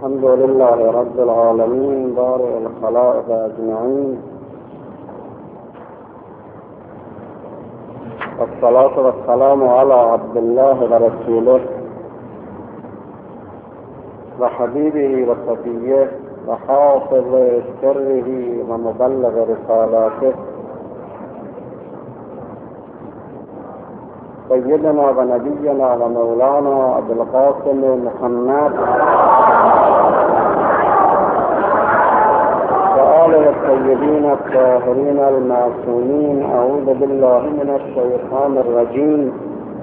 الحمد لله رب العالمين بارئ الخلائق أجمعين، والصلاة والسلام على عبد الله ورسوله وحبيبه وصفيه وحافظ سره ومبلغ رسالاته سيدنا ونبينا ومولانا أبي القاسم محمد وآله الطيبين الطاهرين المعصومين. أعوذ بالله من الشيطان الرجيم.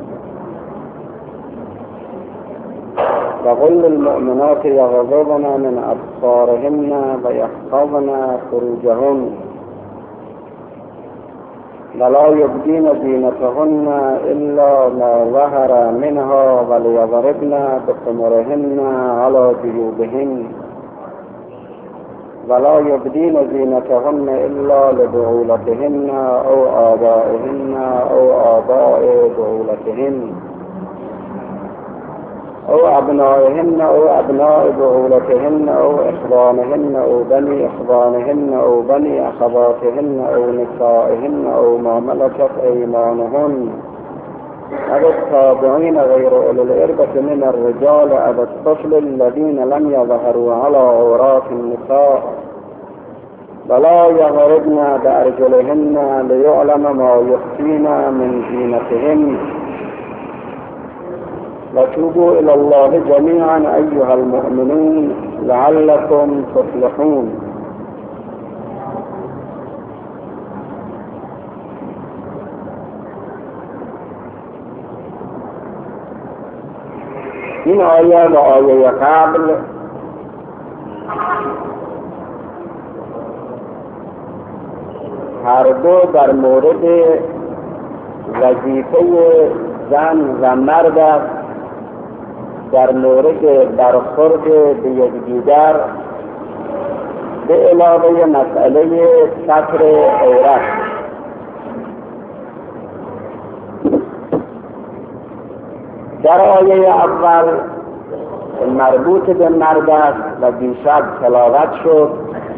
وقل للمؤمنات يغضضن من أبصارهن ويحفظن فروجهن ولا يبدين زينتهن إلا ما ظهر منها وليضربن بخمرهن على جيوبهن ولا يبدين زينتهن إلا لبعولتهن أو آبائهن أو آباء بعولتهن أو أبنائهن أو أبناء بعولتهن أو إخوانهن أو بني إخوانهن أو بني أخواتهن أو نسائهن أو ما ملكت أيمانهن أو التابعين غير أولي الإربة من الرجال أو الطفل الذين لم يظهروا على عورات النساء ولا يضربن بأرجلهن ليعلم ما يخفين من زينتهن وتوبوا إلى الله جميعا أيها المؤمنون لعلكم تفلحون. این آیه و آیه قبل هر دو در مورد وظیفه زن و مرد است، در مورد برخورد به یکدیگر به علاوه مسئله ستر عورت. در آیه اول مربوط به مرد است و دیشب تلاوت شد.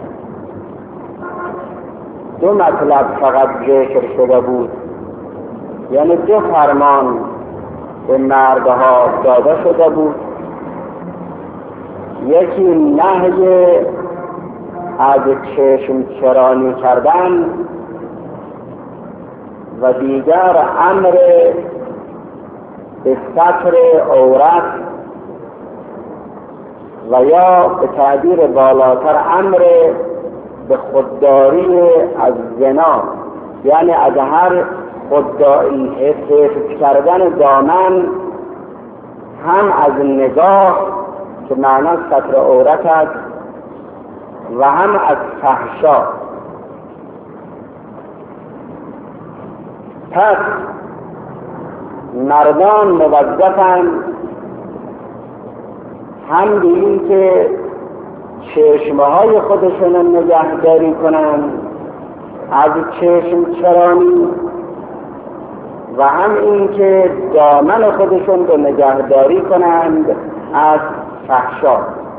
دو مطلب فقط ذکر شده بود، یعنی دو فرمان به مردها داده شده بود. یکی نهی از چشم چرانی کردن و دیگر امر به ستر عورت و یا به تعبیر بالاتر امر به خودداری از زنا، یعنی از هر خودداری حفظ کردن دامن، هم از نگاه که معنی ستر عورت است و هم از فحشا. پس مردان موظفند هم به این که چشمهای خودشون نگهداری کنند از چشم چرانی و هم این که دامن خودشون رو نگهداری کنند از فحشا.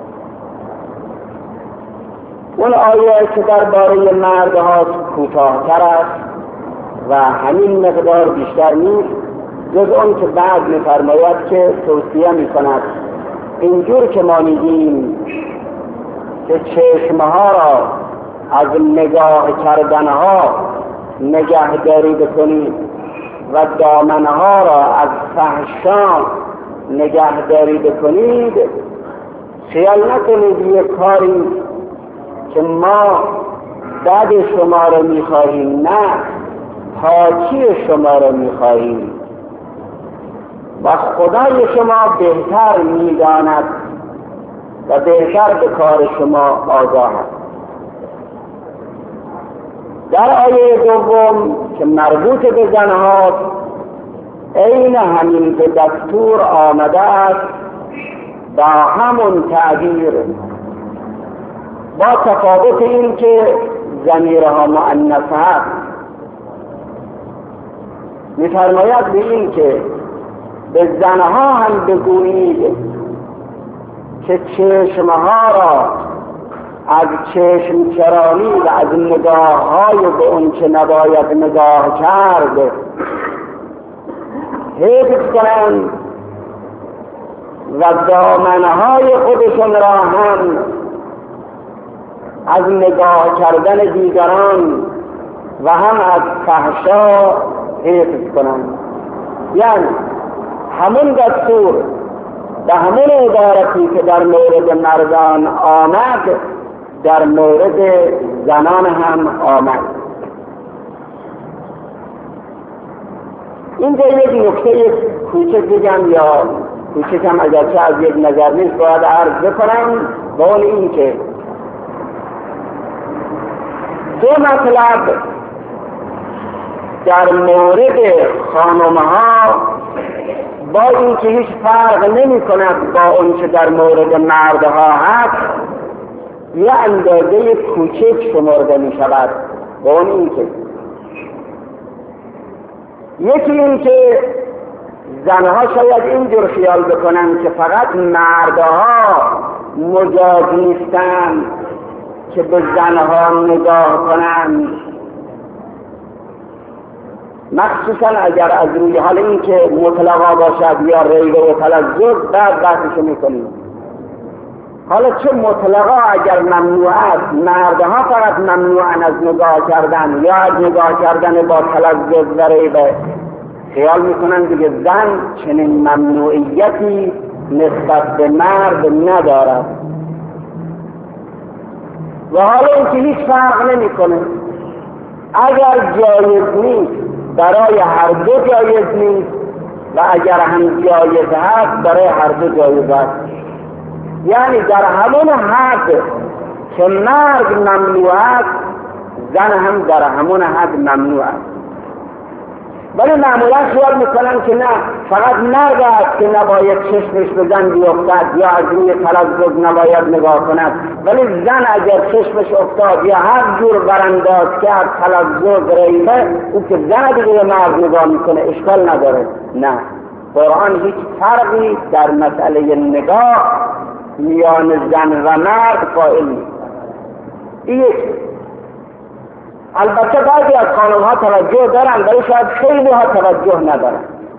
اون آیه که درباره مردها کوتاه‌تر است و همین مقدار بیشتر نیست، جز اون که بعد می‌فرماید که توصیه می‌کند اینجور که ما می‌گیم که چشمها را از نگاه کردنها نگهداری بکنید و دامنها را از فحشا نگهداری بکنید، خیال نکنید یک کاری که ما بد شما را میخواهیم، نه، پاکی شما را میخواهیم و خدای شما بهتر میداند و بهتر به کار شما آگاه است. در آیه دوم که مربوط به زنها عین همین که دستور آمده است با همون تعبیر، با تفاوت این که ضمیرها مؤنث است. می‌فرماید به این که به زنها هم بگویید که چشمها را از چشم چرانی و از نگاه های به اون که نباید نگاه کرد حفظ کنند و دامنهای خودشون را هم از نگاه کردن دیگران و هم از فحشا حفظ کنند. یعنی همون دستور و همون عبارتی که در مورد مردان آمد در مورد زنان هم آمد. اینجا یک نکته کوچک بگم، یا کوچکم اگرچه از یک نظر نیست باید عرض بکنم، با اون این که دو مطلب در مورد خانمها با این که هیچ فرق نمی کند با اون که در مورد مردها هست یه اندازه کوچک شمرده می شود. با اون این که یکی این که زنها شاید اینجور خیال بکنن که فقط مردها مجاز نیستن که به زنها نگاه کنند، مخصوصا اگر از روی حال این که مطلقا باشد یا ریبه و تلذذ بعد بحثشو میکنیم. حالا چه مطلقا اگر ممنوع است، مردها فقط ممنوعن از نگاه کردن یا از نگاه کردن با تلذذ و ریبه، خیال میکنن دیگه زن چنین ممنوعیتی نسبت به مرد ندارد. و حالا این که هیچ فرق نمیکنه، اگر جایز نیست برای هر دو جایز نیست و اگر هم جایز هست برای هر دو جایز است. یعنی در همون حد که مرد ممنوع است زن هم در همون حد ممنوع است. ولی معمولا خیال میکنن که نه، فقط مرد است که نباید چشمش به زن بیفتد یا از روی تلذذ نباید نگاه کند، ولی زن اگر چشمش افتاد یا هر جور برانداز کرد تلذذ ریبه، او که زن دیگه به مرد نگاه میکنه اشکال نداره. نه، قرآن هیچ فرقی در مسئله نگاه میان زن و مرد قائل نیست. یک، البته بعضی از خانم‌ها توجه دارن ولی شاید خیلی ها توجه ندارن.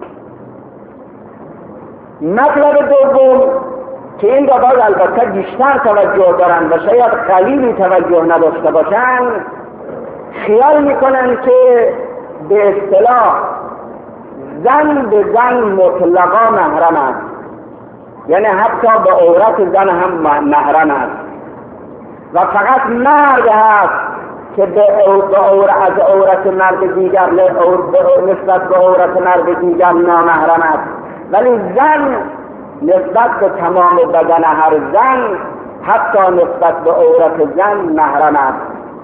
مطلب دوم که این دو البته بیشتر توجه دارن و شاید قلیلی توجه نداشته باشن، خیال میکنن که به اصطلاح زن به زن مطلقا محرم است، یعنی حتی به عورت زن هم محرم است و فقط مرد هست که از عورت مرد دیگر نسبت به عورت مرد دیگر نامحرم است، ولی زن نسبت به تمام بدن هر زن حتی نسبت به عورت زن محرم است.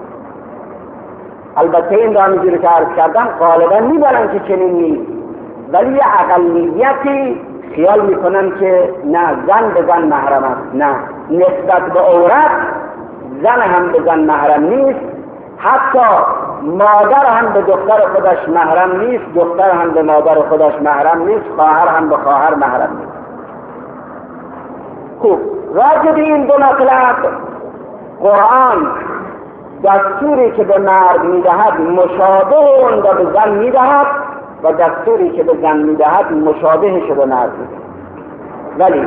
البته این را همینجوری که عرض کردم غالبا میدانن که چنین نیست، ولی یه اقلیتی خیال میکنن که نه، زن به زن محرم است. نه، نسبت به عورت زن هم به زن محرم نیست، حتی مادر هم به دختر خودش محرم نیست، دختر هم به مادر خودش محرم نیست، خواهر هم به خواهر محرم نیست. خوب، راجع به این دو مطلب قرآن دستوری که به مرد میدهد مشابه اون را به زن میدهد و دستوری که به زن میدهد مشابهش به مرد میدهد. ولی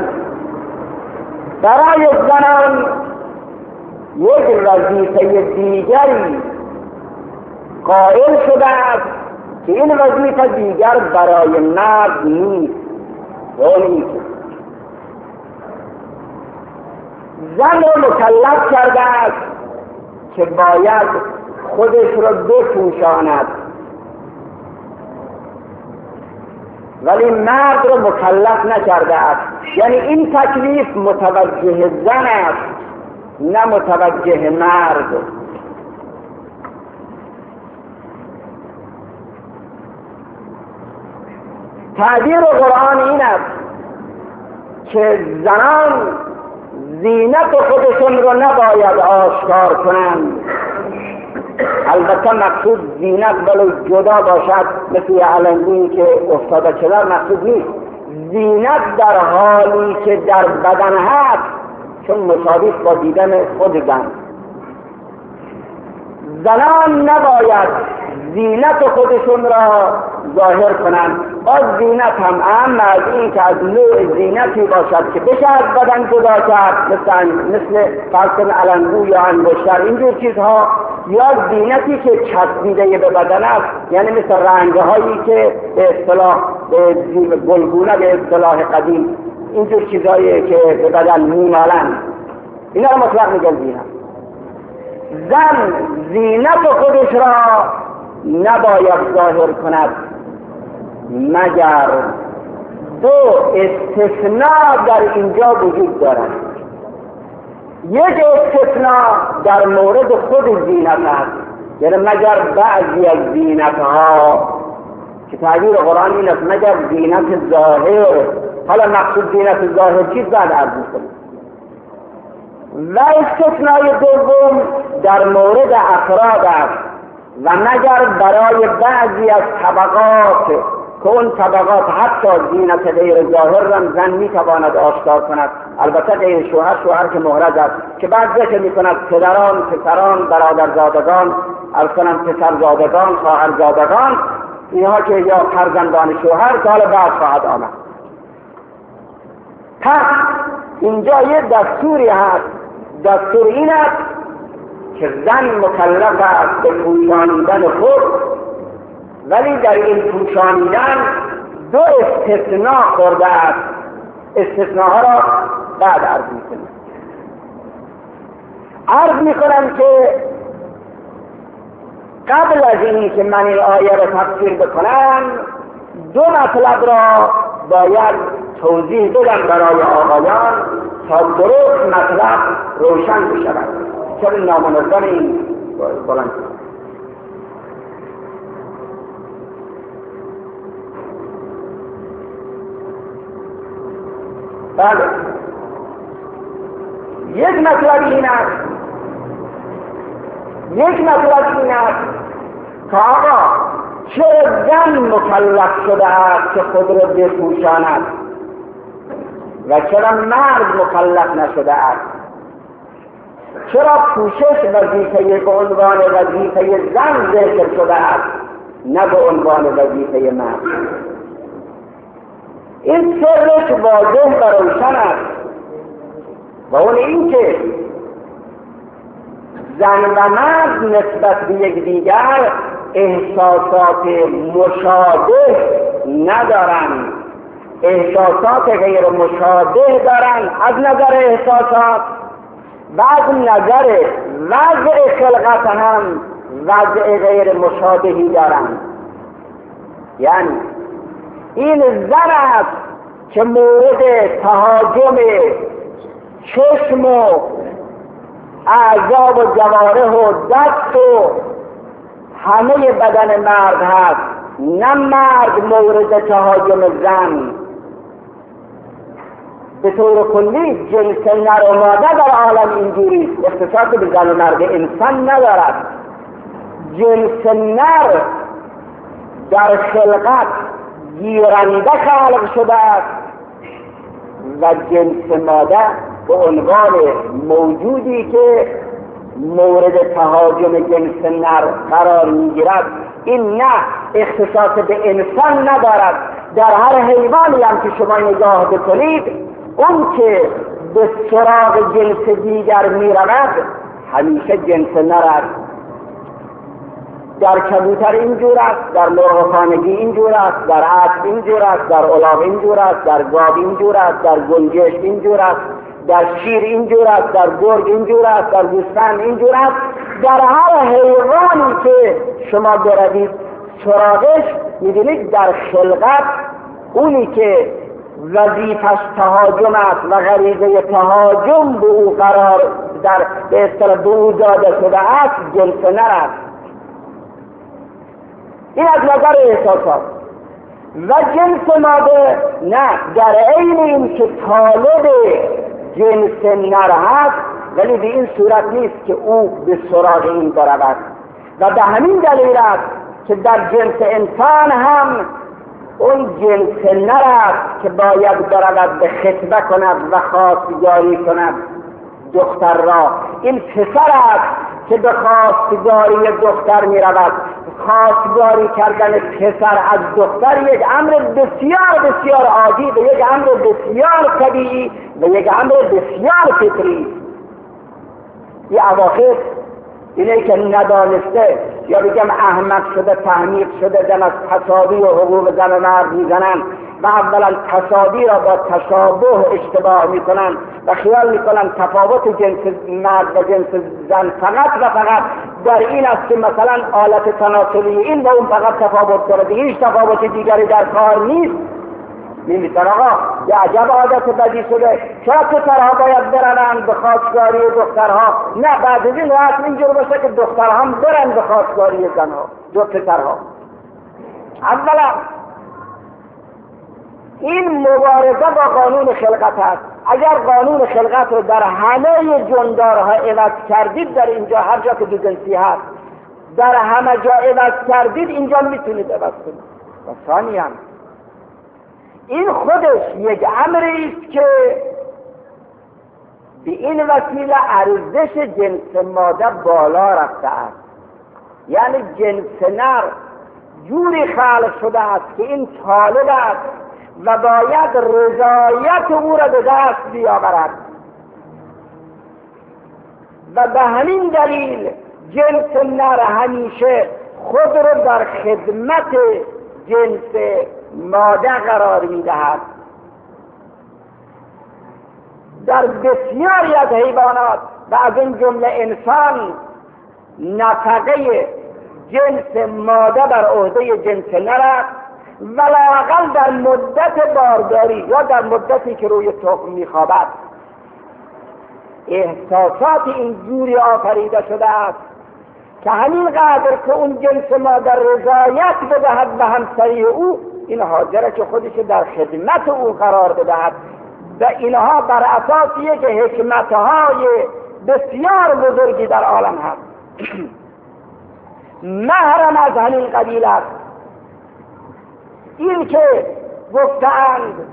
برای زنان یک وظیفه دیگری قائل شده است که این وظیفه دیگر برای مرد نیست. اون زن رو مکلف کرده است که باید خودش را بپوشاند، ولی مرد رو مکلف نکرده است. یعنی این تکلیف متوجه زن است نه متوجه مرد. تعبیر قرآن این است که زنان زینت خودشون رو نباید آشکار کنند. البته مقصود زینت ولو جدا باشد مثل علنگویی که افتاده چلر مقصود نیست. زینت در حالی که در بدن هست چون مساوی با دیدن خود زن. زنان نباید زینت خودشون را ظاهر کنند. باز زینت هم اهم از این که از نوع زینتی باشد که بشه از بدن جدا کرد، مثل فرق علنگو یا انگشتر اینجور چیزها، یا زینتی که چسبیده به بدن است، یعنی مثل رنگهایی که به اصطلاح گلگونه به اصطلاح قدیم اینجور چیزهایی که به بدن میمالند، اینا رو مطلق میگن زینت. زن زینت خودش را نباید ظاهر کند مگر دو استثناء در اینجا وجود دارد. یک استثناء در مورد خود زینت است، یعنی مگر بعضی از زینت ها که تعبیر قرآن این است مگر زینت ظاهر. حالا مقصود زینت ظاهر چیز بعد عرض می‌کنیم. و استثناء دوم در مورد افراد است و مگر برای بعضی از طبقات که اون طبقات حتی زینت غیر ظاهر را زن میتواند آشکار کند، البته غیر شوهر، شوهر که محرز است که بعد ذکر میکند پدران، پسران، برادرزادگان، ارسلان پسرزادگان، خواهرزادگان، اینها که یا فرزندان شوهر که حالا بعد خواهد آمد. پس اینجا یه دستوری هست. دستور این است که زن مکلف است به پوشانیدن خود، ولی در این پوشانیدن دو استثناء خورده است. استثناءها را بعد عرض می‌کنم. عرض می‌کنم که قبل از این که من این آیه را تفسیر بکنم دو مطلب را باید توضیح بدم برای آقایان تا درست مطلب روشن بشود. چرا نامنظم این بلند بله، یک مطلب این است که آقا چرا زن مکلف شده است که خود را بپوشاند و چرا مرد مکلف نشده است؟ چرا پوشش وظیفه به عنوان وظیفه زن ذکر شده است نه به عنوان وظیفه مرد؟ این سرش واضح و روشن است و اون این که زن و مرد نسبت به یکدیگر احساسات مشابه ندارند، احساسات غیر مشابه دارند. از نظر احساسات و از نظر وضع خلقت هم وضع غیر مشابهی دارند. یعنی این زن است که مورد تهاجم چشم و اعضا و جوارح و دست و همه بدن مرد هست، نه مرد مورد تهاجم زن. به طور کلی جنس نر و ماده در عالم اینجوری اختصاص به زن و مرد انسان ندارد. جنس نر در خلقت گیرنده خلق شده است و جنس ماده به عنوان موجودی که مورد تهاجم جنس نر قرار میگیرد. این نه اختصاص به انسان ندارد. در هر حیوانی هم که شما نگاه بکنید، اون که به سراغ جنس دیگر میرود همیشه جنس نر است. در کبوتر اینجور است، در مرغ‌خانگی اینجور است، در اسب اینجور است، در الاغ اینجور است، در گاو اینجور است، در گنجشک اینجور است، در شیر اینجور است، در گرگ اینجور است، در گوسفند اینجور است. در هر حیوانی که شما بروید سراغش می‌بینید در خلقت اونی که وظیفش تهاجم است و غریزه تهاجم به او قرار در به اصطلاح به او داده شده است جنس نر است. این از نظر احساسات. و جنس ماده نه، در عین این که طالب جنس نر هست ولی به این صورت نیست که او به سراغ این برود. و به همین دلیل است که در جنس انسان هم اون جنس نر است که باید برود به خطبه کند و خواستگاری کند دختر را. این پسر است که به خواستگاری دختر می رود. خواستگاری کردن پسر از دختر یک امر بسیار بسیار عادی و یک امر بسیار طبیعی و یک امر بسیار فطری. این اواخر اینه که ندانسته یا بگم احمق شده، تحمیق شده، زن از تصابی و حقوق زن و مرد میزنن و اولا تصابی را با تشابه اشتباه میکنن و خیال میکنن تفاوت جنس مرد و جنس زن فقط و فقط در این است که مثلا آلت تناسلی این با اون فقط تفاوت داره، هیچ تفاوت دیگری در کار نیست. می‌بینید آقا یه عجب عادت بدی شده. چرا پسرها باید برن به خواستگاری دخترها؟ نه، بعد از این راست اینجور باشه که دخترها هم برن به خواستگاری زنها دو پسرها. اولا این مبارزه با قانون خلقت است. اگر قانون خلقت رو در همه جندارها عوض کردید، در اینجا هر جا که دو جنسی هست در همه جا عوض کردید، اینجا میتونید عوض کنید. و ثانیاً این خودش یک امری است که به این وسیله ارزش جنس ماده بالا رفته است. یعنی جنس نر جوری خلق شده است که این طالب است و باید رضایت او را به دست بیاورد و به همین دلیل جنس نر همیشه خود را در خدمت جنس ماده قرار می‌دهد. در بسیاری از حیوانات و از این جمله انسان نفقه جنس ماده بر عهده جنس نر است، ولااقل در مدت بارداری یا در مدتی که روی تخم می‌خوابد. احساسات این جوری آفریده شده است که همین قدر که اون جنس ماده رضایت بدهد به همسری او، این حاضره که خودش در خدمت او قرار بدهد و اینها بر اساسیه که حکمتهای بسیار بزرگی در عالم هست. محرم از همین قبیل است این که گفتند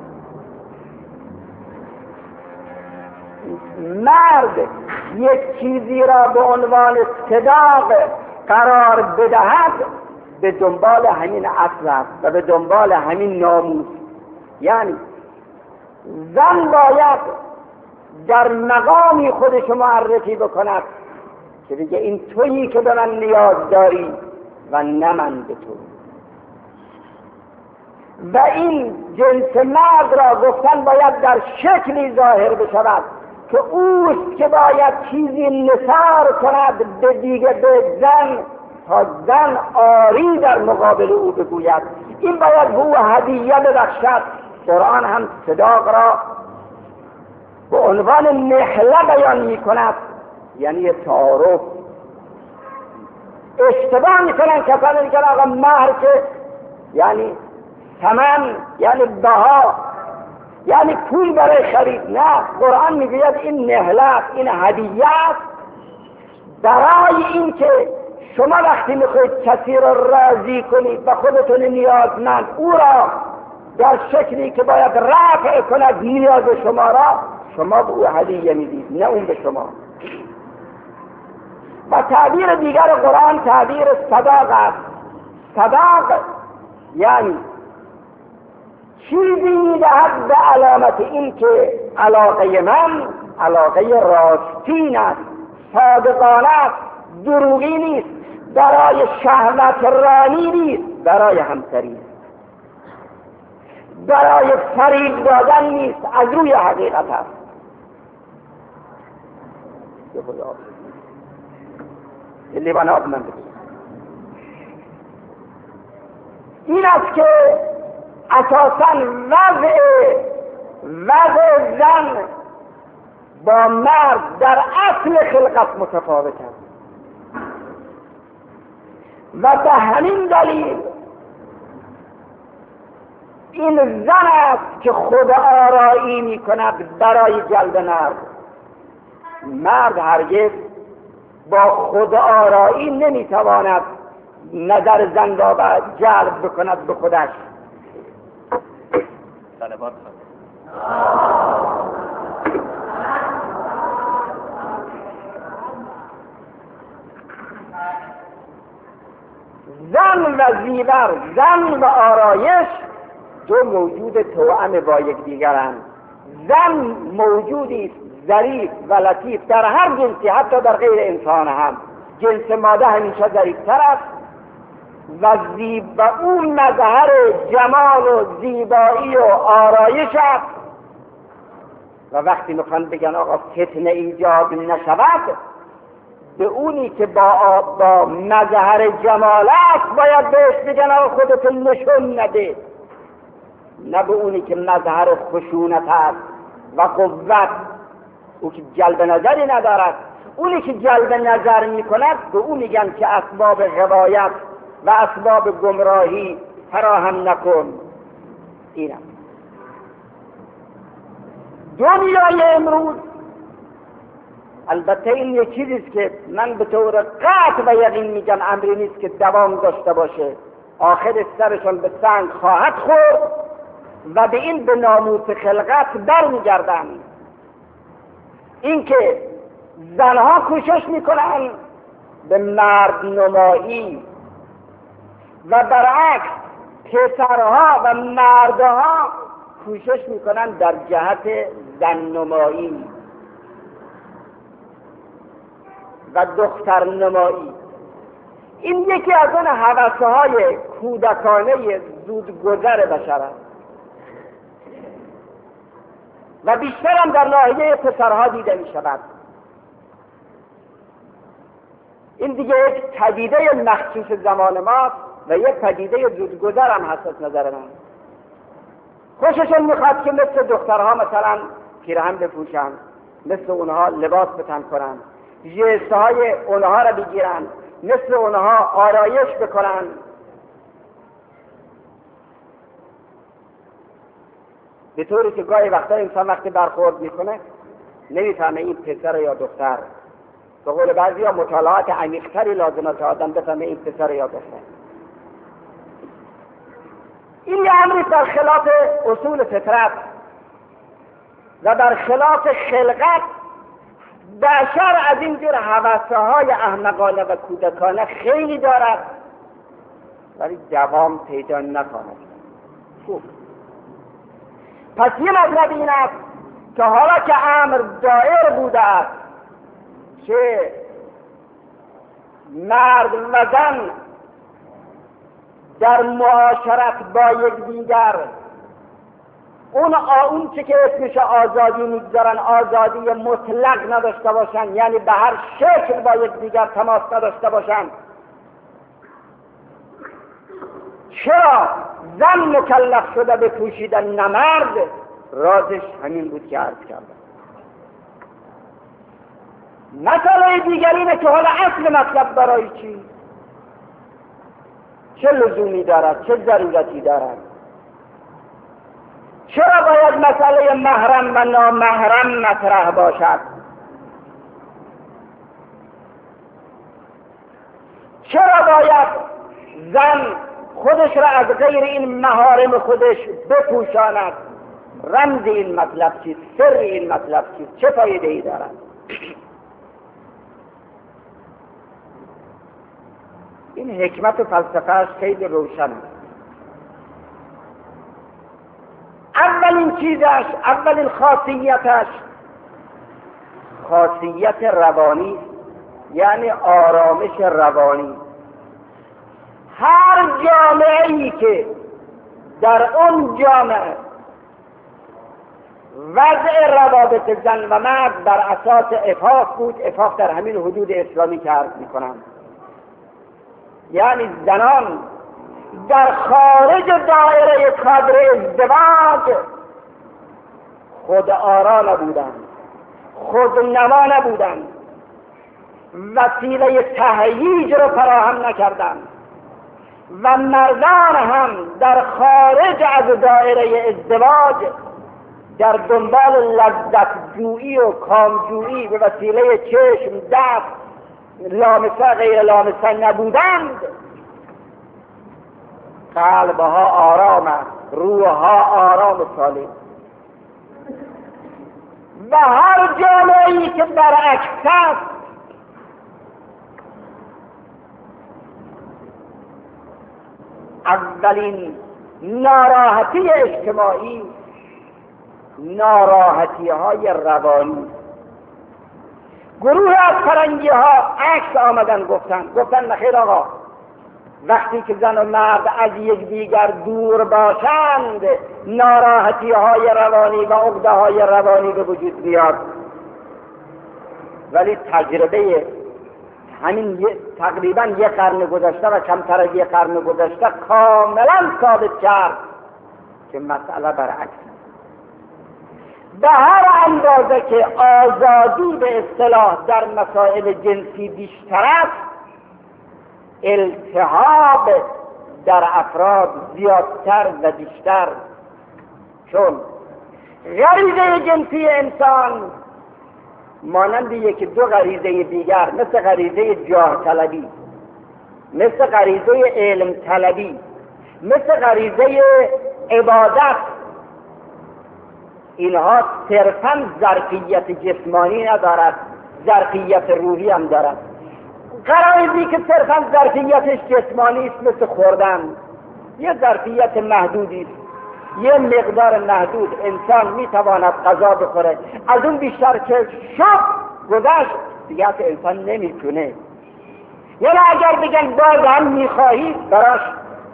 مرد یک چیزی را به عنوان صداق قرار بدهد، به دنبال همین اصل است و به دنبال همین ناموس. یعنی زن باید در مقامی خودش معرفی بکند که دیگه این تویی که به من نیاز داری و نه من به تو. و این جنس مرد را گفتن باید در شکلی ظاهر بشود که اوست که باید چیزی نثار کند به دیگه به زن تا زن آری در مقابل او بگوید. این باید به او هدیه ببخشد. قرآن هم صداق را به عنوان نحله بیان می کند، یعنی تعارف. اشتباه می کنن کسانی که آقا مهر که یعنی ثمن، یعنی بها، یعنی پول برای خرید. نه، قرآن میگوید این نحله، این هدیه است برای این که شما وقتی میخواید کسی را راضی کنید و خودتون نیازمند او را در شکلی که باید رفع کند نیاز شما را، شما به او هدیه میدید نه اون به شما. و تعبیر دیگر قرآن تعبیر صداق است. صداق یعنی چیزی میدهد به علامت این که علاقه من علاقه راستین است، صادقانه است، دروغی نیست، برای شهوت رانی نیست، برای همسری، برای فریب دادن نیست، از روی حقیقت است. لیوان آب من بگید. این است که اساساً وضع زن با مرد در اصل خلقت متفاوت است و به همین دلیل این زن است که خود آرایی می کند برای جلب مرد. مرد هرگز با خود آرایی نمی تواند نظر زن را جلب بکند به خودش. زن و زیور، زن و آرایش دو موجود توأم با یکدیگرند. زن موجودی است ظریف و لطیف در هر جنسی، حتی در غیر انسان هم. جنس ماده همیشه ظریفتر است و اون مظهر جمال و زیبایی و آرایش است. و وقتی میخوان بگن آقا فتنه ایجاد نشود، به اونی که با مظهر جمال است باید بهش بگن آقا خودت نشون نده، نه به اونی که مظهر خشونت است و قوت، او که جلب نظری ندارد. اونی که جلب نظر میکند به اون میگن که اسباب غوایت و اسباب گمراهی فراهم نکن. اینم دنیای امروز. البته این یک چیزیست که من به طور قطع و یقین میگم امری نیست که دوام داشته باشه. آخر سرشون به سنگ خواهد خورد و به این به ناموس خلقت برمیگردن. این که زنها کوشش میکنن به مرد نمایی و برعکس پسرها و مردها کوشش میکنن در جهت زن نمایی و دختر نمایی. این یکی از اون هوس‌های کودکانه زودگذر بشر است و بیشتر هم در ناحیه پسرها دیده می شود. این دیگه یک پدیده مخصوص زمان ماست و یک پدیده زودگذر هم هست از نظر من. خوششون میخواد که مثل دخترها مثلا پیراهن بپوشن، مثل اونها لباس بتن کنن، ژست‌های اونها را بگیرن، مثل اونها آرایش بکنن. به طوری که گاهی وقتا انسان وقتی برخورد میکنه نمیفهمه این پسر یا دختر. به قول بعضی ها مطالعات عمیق‌تری لازمه تا آدم بفهمه این پسر یا دختر. این یه امری در خلاف اصول فطرت و در خلاف خلقت. بشر از این جور هوس‌های احمقانه و کودکانه خیلی دارد ولی دوام پیدا نکند. خوب، پس یه مطلب این است که حالا که امر دائر بوده است که مرد و زن در معاشرت با یکدیگر اون چه که اسمش آزادی میگذارن آزادی مطلق نداشته باشن، یعنی به هر شکل با یکدیگر تماس نداشته باشن. چرا زن مکلف شده به پوشیدن نه مرد؟ رازش همین بود که عرض کردم. مسئله دیگر اینه که حالا اصل مطلب برای چی؟ چه لزومی دارد؟ چه ضرورتی دارد؟ چرا باید مسئله محرم و نامحرم مطرح باشد؟ چرا باید زن خودش را از غیر این محارم خودش بپوشاند؟ رمز این مطلب چیست؟ سر این مطلب چیست؟ چه فایده ای دارد؟ این حکمت و فلسفه‌اش خیلی روشن است. اولین چیزش، اولین خاصیتش خاصیت روانی، یعنی آرامش روانی. هر جامعه‌ای که در اون جامعه وضع روابط زن و مرد بر اساس افاق بود، افاق در همین حدود اسلامی که عرض می‌کنم، یعنی زنان در خارج دایره کادر ازدواج خود آرا نبودند، خود نما نبودند، وسیله تهییج رو فراهم نکردند و مردان هم در خارج از دایره ازدواج در دنبال لذت جویی و کامجویی به وسیله چشم، دست، لامسه غیر لامسه نبودند. قلبها آرام است، روحها آرام و سالم. و هر جامعه‌ای که برعکس است اولین ناراحتی اجتماعی ناراحتی های روانی. گروه از فرنگی ها عکس آمدن گفتن نخیر آقا، وقتی که زن و مرد از یکدیگر دور باشند ناراحتی های روانی و عقده های روانی به وجود بیاد. ولی تجربه همین تقریبا یک قرن گذشته و کمتر از یک قرن گذشته کاملا ثابت کرد که مسئله برعکس. به هر اندازه که آزادی به اصطلاح در مسائل جنسی بیشتر است، التهاب در افراد زیادتر و بیشتر، چون غریزه جنسی انسان مانند یکی دو غریزه دیگر، مثل غریزه جاه طلبی، مثل غریزه علم طلبی، مثل غریزه عبادت، اینها صرفاً ظرفیت جسمانی ندارد، ظرفیت روحی هم دارد. غرایزی که صرفاً ظرفیتش جسمانی است مثل خوردن، یه ظرفیت محدودی است، یه مقدار محدود انسان میتواند غذا بخوره، از اون بیشتر که شب گذشت دیگه انسان نمیتونه. یعنی اگر بگن باز هم میخواهی براش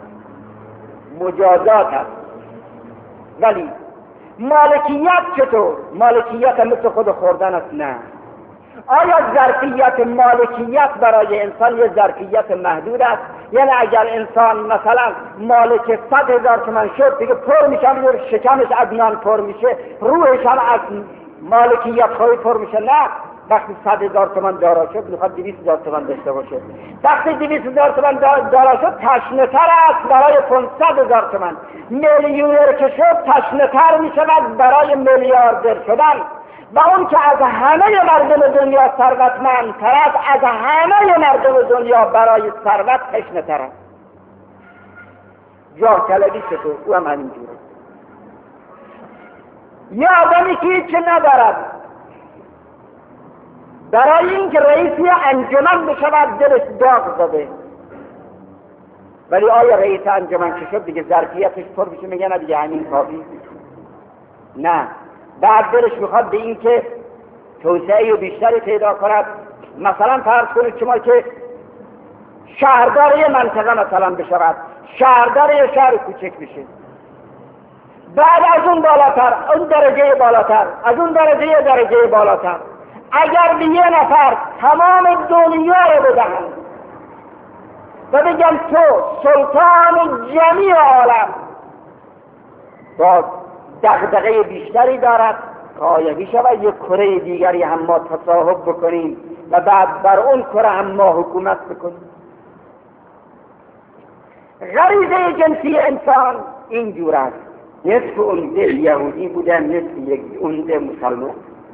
مجازات هست. ولی مالکیت چطور؟ مالکیت مثل خود خوردن است؟ نه. آیا ظرفیت مالکیت برای انسان یه ظرفیت محدود است؟ یعنی اگر انسان مثلا مالک 100,000 تومان شد دیگه پر میشه، شکمش از نان پر میشه، روحش هم از مالکیت خواهی پر میشه؟ نه. وقتی 100,000 تومان دارا شد میخواد 200,000 تومان داشته باشه. وقتی 200,000 تومان دارا شد تشنه تر است برای 500,000 تومان. میلیونر که شد تشنه تر میشود برای میلیاردر شدن. و اون که از همه مردم دنیا ثروتمندتر است، از همه مردم دنیا برای ثروت تشنه‌تر است. جاه طلبی چطور؟ او هم همینجوره. یه آدمی که هیچ ندارد برای اینکه رئیسی انجمن بشود دلش داغ زده، ولی آیا رئیس انجمن که شد دیگه ظرفیتش پر بشه میگه نه دیگه همین کافی؟ نه. بعد دلش میخواد به این که توسعه بیشتری پیدا کند. مثلا فرض کنید شما که شهردار یه منطقه مثلا بشود، شهردار یه شهر کوچک بشه، بعد از اون بالاتر، اون درجه بالاتر، از اون درجه بالاتر، اگر به یه نفر تمام دنیا رو بدهند و بگن تو سلطان جمیع عالم، باز دغدغه بیشتری دارد که آیا میشود یک کره دیگری هم ما تصاحب بکنیم و بعد بر اون کره هم ما حکومت بکنیم. غریزه جنسی انسان اینجور است. نصف عمده یهودی بودن، نصف یک عمده مسلمان.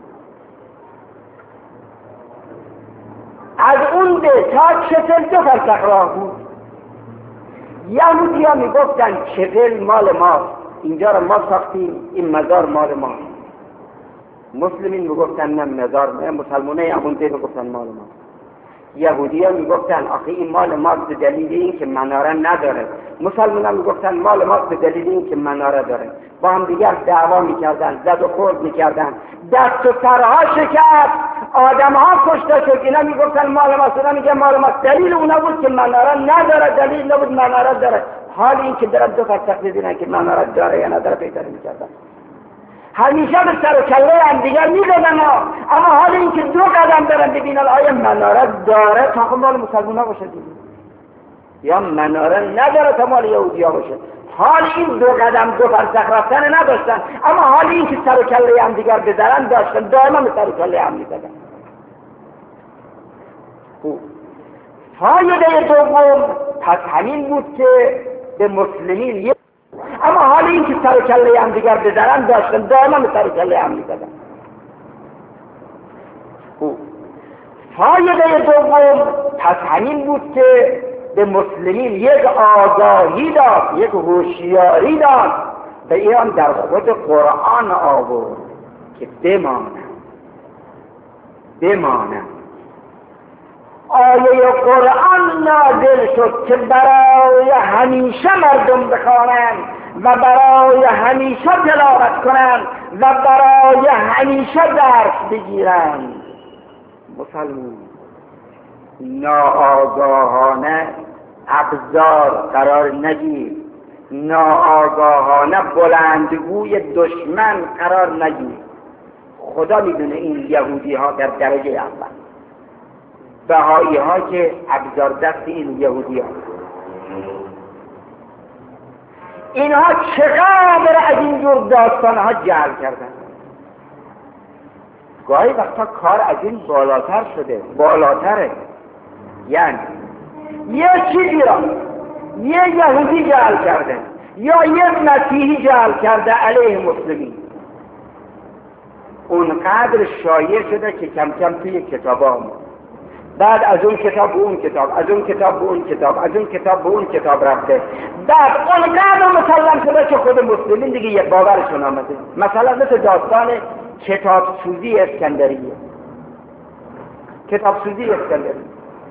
از عمده تا چتل 2 فرسخ راه بود. یهودی ها میگفتن چتل مال ماست، اینجا رو ما ساختیم، این مزار مال ماست. مسلمین میگفتن نه مزار، مسلمانای عمده میگفتن مال ماست. یهودی ها میگفتن آخه این مال ماست به دلیل این که مناره نداره. مسلمان ها میگفتن مال ماست به دلیل این که مناره داره. با هم دیگر دعوا میکردن، زد و خورد میکردن، دست و سرها شکست، آدم ها کشته شد. اینا میگفتن مال ماست، اینا میگن مال ماست. دلیل اونا بود که مناره نداره، دلیل نبود مناره داره. حال این که درد 2 فرسخ ببینن که مناره داره یا نداره پیدا میکردن. همیشه به سر و کله هم دیگر می‌زدن، اما حال این که 2 قدم برن ببینن آیا مناره داره تا خب مال مسلمان ها باشه دیگه، یا مناره نداره تا مال یهودی ها باشه. حال این 2 قدم 2 فرسخ رفتن نداشتن، اما حال این که سر و کله هم دیگر بزنن داشتن، دائما به سر و کله هم می‌زدن. فایده دوم پس همین بود که به مسلمین، اما حال این که سر و کله هم دیگر بزنن داشتن، دائما به سر و کله هم می‌زدن. فایده دوم پس همین بود که به مسلمین یک آگاهی داد، یک هوشیاری داد، به این در خود قرآن آورد که بمانند آیه قرآن نازل شد که برای همیشه مردم بخوانند و برای همیشه تلاوت کنند و برای همیشه درس بگیرند. مسلمان ناآگاهانه ابزار قرار نگیر، ناآگاهانه بلندگوی دشمن قرار نگیر. خدا میدونه این یهودی ها در درجه اول، بهایی ها که ابزار دست این یهودی ها، اینها چقدر از این جور داستان ها جعل کردن. گاهی وقتا کار از این بالاتر شده، بالاتره. یعنی یه چیزی را یه یهودی جعل کرده یا یه مسیحی جعل کرده علیه مسلمین، اونقدر شایع شده که کم کم توی کتاب ها آمد. بعد از اون کتاب به اون کتاب، از اون کتاب به اون کتاب، از اون کتاب به اون کتاب رفته. بعد اونقدر مسلم شده که خود مسلمین دیگه یه باورشون آمده. مثلا مثل داستان کتاب سوزی اسکندریه. کتاب سوزی اسکندریه،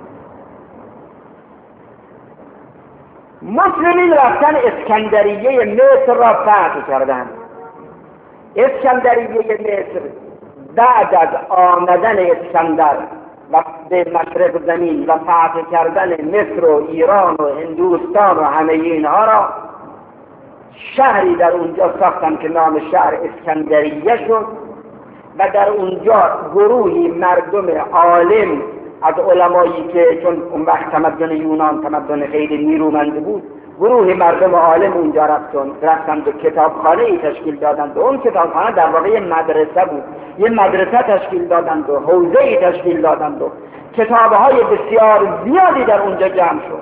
مسلمین رفتن اسکندریه مصر را فتح کردند. اسکندریه مصر بعد از آمدن اسکندر و به مشرق زمین و فتح کردن مصر و ایران و هندوستان و همه اینها را، شهری در اونجا ساختن که نام شهر اسکندریه شد و در اونجا گروهی مردم عالم از علمایی که چون اون وقت تمدن یونان تمدن خیلی نیرومند بود، گروه مردم عالم اونجا رفتند و کتابخانه ای تشکیل دادند. و اون کتابخانه در واقع یه مدرسه بود، یه مدرسه تشکیل دادند و حوزه ای تشکیل دادند و کتابهای بسیار زیادی در اونجا جمع شد.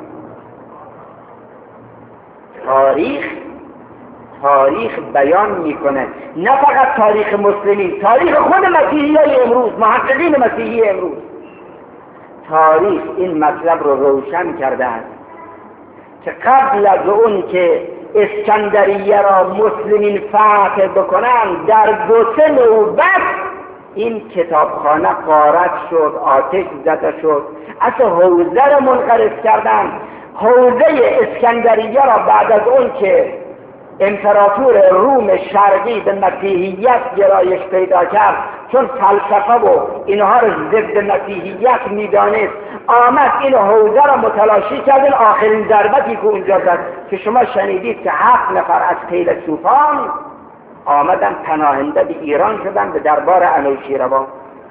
تاریخ بیان میکنه، نه فقط تاریخ مسلمین، تاریخ خود مسیحیای امروز، محققین مسیحی امروز، تاریخ این مطلب رو روشن کرده است که قبل از اون که اسکندریه را مسلمین فتح بکنند، در 2-3 نوبت این کتابخانه غارت شد، آتش زده شد، اصلا حوزه را منقرض کردند. حوزه اسکندریه را بعد از اون که امپراتور روم شرقی به مسیحیت گرایش پیدا کرد، چون فلسفه و اینها را ضد مسیحیت میدانست، آمد این حوزه را متلاشی کردن. آخرین ضربتی که اونجا زد که شما شنیدید که 7 نفر از فیلسوفان آمدن پناهنده به ایران شدن به دربار انوشیروان.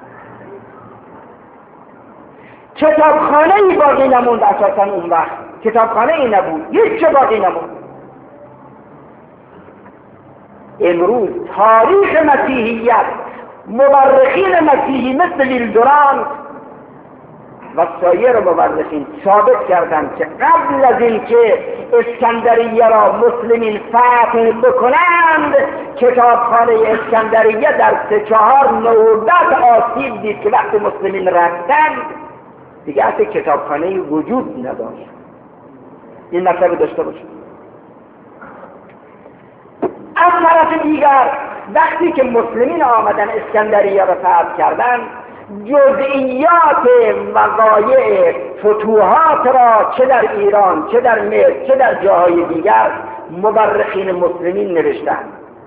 کتابخانه ای باقی نموند اساسا اون وقت، کتابخانه ای نبود، هیچ باقی نموند. امروز تاریخ مسیحیت، مورخین مسیحی مثل ویلدورانت و سایر مورخین ثابت کردند که قبل از اینکه اسکندریه را مسلمین فتح بکنند، کتابخانه اسکندریه در 3-4 نوبت آسیب دید که وقتی مسلمین رفتند دیگه اصلا کتابخانه وجود نداشت. این مطلب داشته باشید. از طرف دیگر وقتی که مسلمین آمدن اسکندریه را فتح کردن، جزئیات وقایع فتوحات را چه در ایران، چه در مصر، چه در جاهای دیگر مورخین مسلمین نوشتند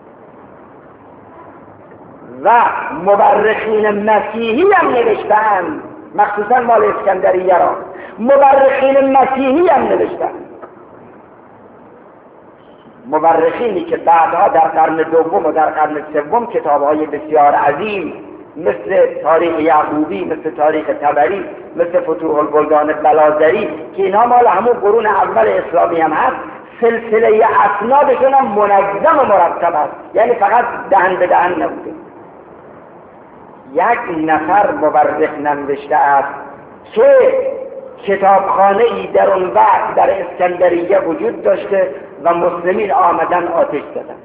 و مورخین مسیحی هم نوشتند، مخصوصا مال اسکندریه را مورخین مسیحی هم نوشتند. مورخینی که بعدها در قرن دوم و در قرن سوم کتاب‌های بسیار عظیم مثل تاریخ یعقوبی، مثل تاریخ طبری، مثل فتوح البلدان بلازری که اینها مال همون قرون اول اسلامی هم هست، سلسله اسنادشون هم منظم و مرتب است، یعنی فقط دهن به دهن نبوده. یک نفر مورخ ننوشته است که کتابخانه ای در اون وقت در اسکندریه وجود داشته و مسلمین آمدن آتش زدن.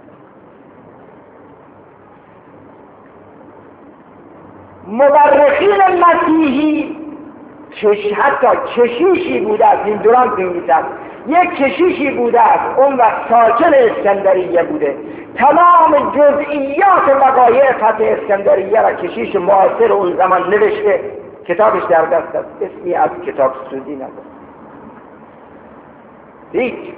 مورخین مسیحی حتی کشیشی بوده است، این دوران می‌نویسد، یک کشیشی بوده است اون وقت ساکن اسکندریه بوده، تمام جزئیات وقایع فتح اسکندریه را کشیش معاصر اون زمان نوشته کتابش در دست است، اسمی از کتاب سوزی نداره. هیچ.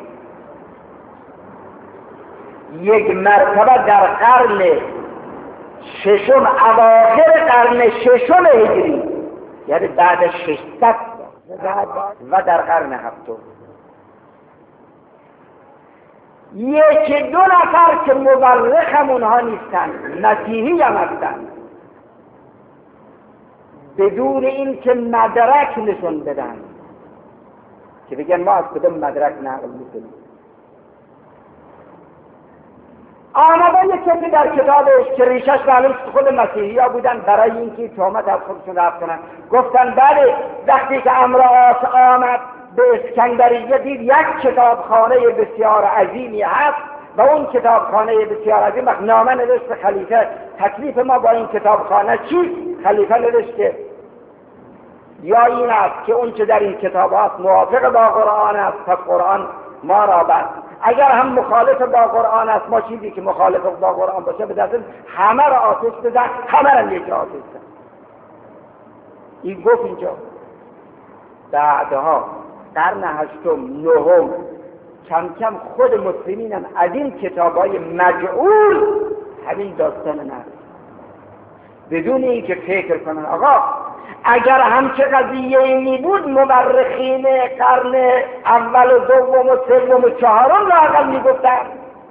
یک مرتبه در قرن ششم، اواخر قرن ششم هجری، یعنی بعد 600 و در قرن هفتم، یکی دو نفر که مورخ هم اونها نیستن، مسیحی هم هستن، بدون این که مدرک نشون بدن که بگن ما از کدوم مدرک نقل میکنیم، آمدن یک کسی در کتابش که ریشش معلوم خود مسیحی ها بودن، برای اینکه تهمت از خودشون رفت کنن، گفتن بله وقتی که امراض آمد به اسکندریه دید یک کتابخانه بسیار عظیمی هست و اون کتابخانه بسیار عظیم نامه نوشت خلیفه، تکلیف ما با این کتابخانه چیست؟ خلیفه نوشته یا این است که اون چه در این کتاب هست موافق با قرآن است پس قرآن ما را بست، اگر هم مخالف با قرآن است ما چیزی که مخالف با قرآن باشه به دست همه را آتش بزن، همه را یک آتش بزن. این گفت اینجا. بعدها قرن هشتم نهم کم کم خود مسلمین هم از این کتاب‌های مجعول همین داستان نقل، بدون اینکه فکر کنن آقا اگر همچه قضیه اینی بود مورخین قرن اول و دوم و سوم و چهارم لااقل میگفتن.